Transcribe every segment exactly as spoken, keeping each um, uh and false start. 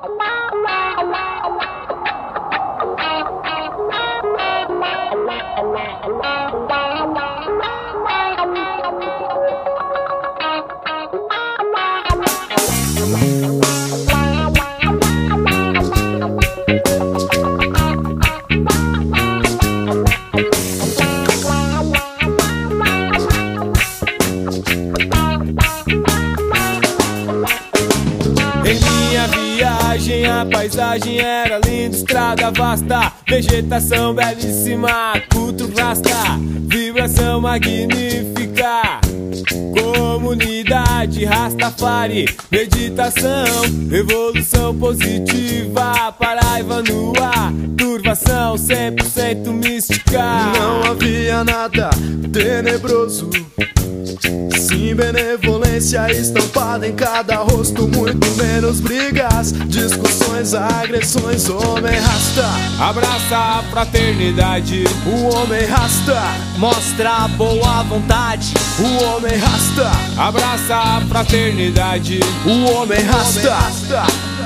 A paisagem era linda, estrada vasta, vegetação belíssima, culto rasta, vibração magnífica, comunidade Rastafari, meditação, evolução positiva, Paraiba no ar, turvação cem por cento mística. Não havia nada tenebroso, sim benevolência estampada em cada rosto, muito menos brigas, discussões, agressões. Homem rasta abraça a fraternidade, o homem rasta mostra a boa vontade, o homem rasta abraça a fraternidade, o homem rasta.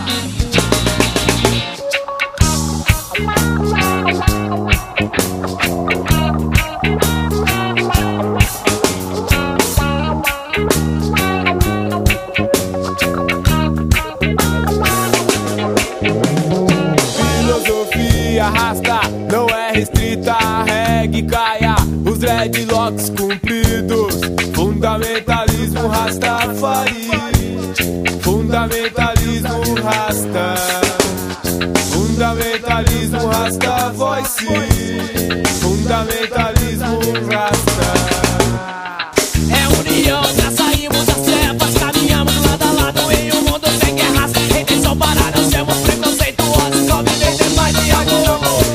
Rasta não é restrita, a reggae caia, os dreadlocks cumpridos, fundamentalismo Rastafari, fundamentalismo Rasta, fundamentalismo Rasta voice, fundamentalismo Rasta. É união, já saímos das trevas, caminhamos lado a lado em um mundo sem guerras, intenção para não sermos preconceituosos, convivência em paz e amor.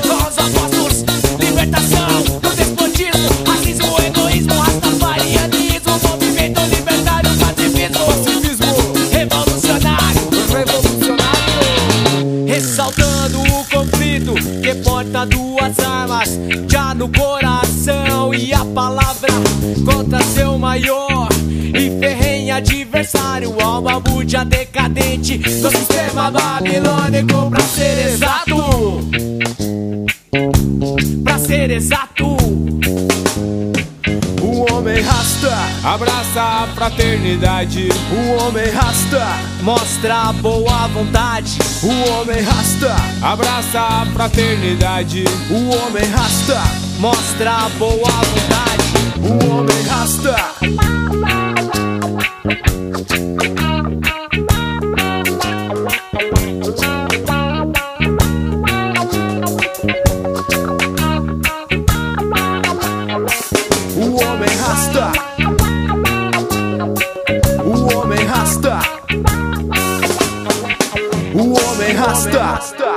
Que porta duas armas já no coração, e a palavra contra seu maior e ferrenho adversário, alma múdia decadente do sistema babilônico. Pra ser exato, pra ser exato, o homem rasta abraça a fraternidade, o homem rasta mostra a boa vontade, o homem rasta abraça a fraternidade, o homem rasta mostra a boa vontade, o homem rasta. O homem rasta, o homem rasta, o homem rasta.